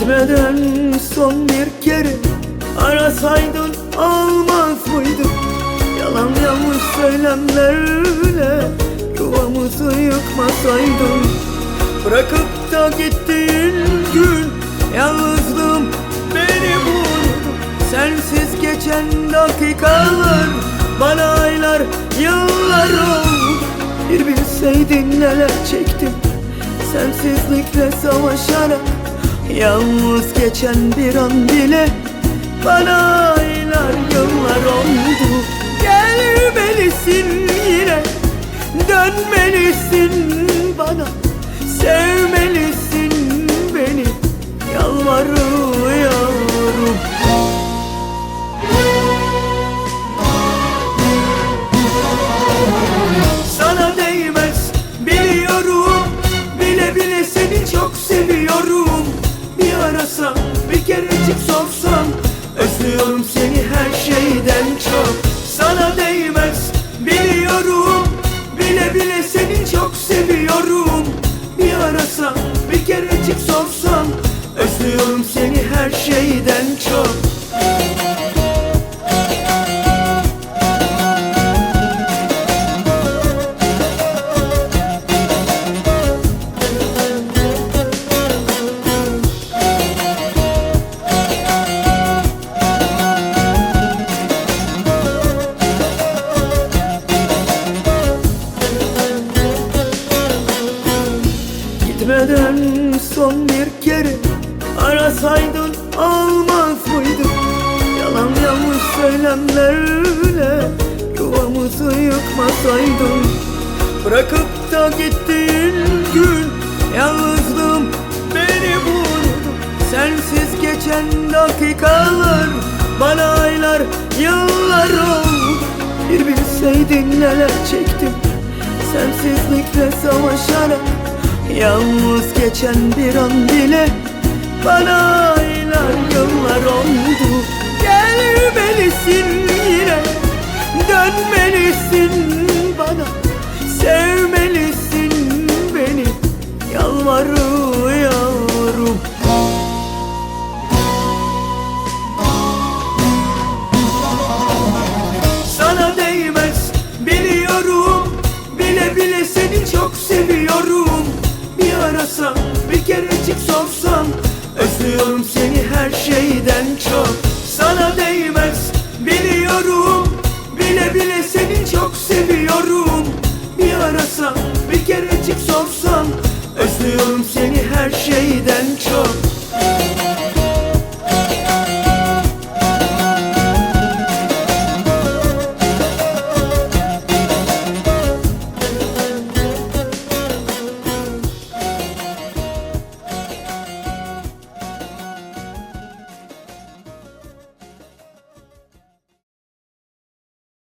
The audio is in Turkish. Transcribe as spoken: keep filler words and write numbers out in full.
Gitmeden son bir kere arasaydın olmaz mıydı? Yalan yanlış söylemlerle yuvamızı yıkmasaydın. Bırakıp da gittiğin gün yalnızlığım beni vurdu. Sensiz geçen dakikalar bana aylar, yıllar oldu. Bir bilseydin neler çektim sensizlikle savaşarak. Yalnız geçen bir an bile bana aylar, yıllar oldu. Gelmelisin yine, dönmelisin bana, sevmelisin beni, yalvarıyorum. Sana değmez biliyorum, bile bile seni çok seviyorum. Bir arasam, bir kerecik sorsam, özlüyorum seni her şeyden çok. Sana değmez biliyorum, bile bile seni çok seviyorum. Bir arasam, bir kerecik sorsam, özlüyorum seni her şeyden çok. Gitmeden son bir kere arasaydın olmaz mıydı? Yalan yanlış söylemlerle yuvamızı yıkmasaydın. Bırakıp da gittiğin gün yalnızlığım beni vurdu. Sensiz geçen dakikalar bana aylar, yıllar oldu. Bir bilseydin neler çektim sensizlikle savaşarak. Yalnız geçen bir an bile bana aylar, yıllar oldu. Gelmelisin yine, dönmelisin bana, sevmelisin beni, yalvarıyorum. Sana değmez biliyorum, bile bile seni çok seviyorum. Bir arasam, bir kerecik sorsam, özlüyorum seni her şeyden çok. Sana değmez biliyorum, bile bile seni çok seviyorum. Bir arasam, bir kerecik sorsam, özlüyorum seni her şeyden çok.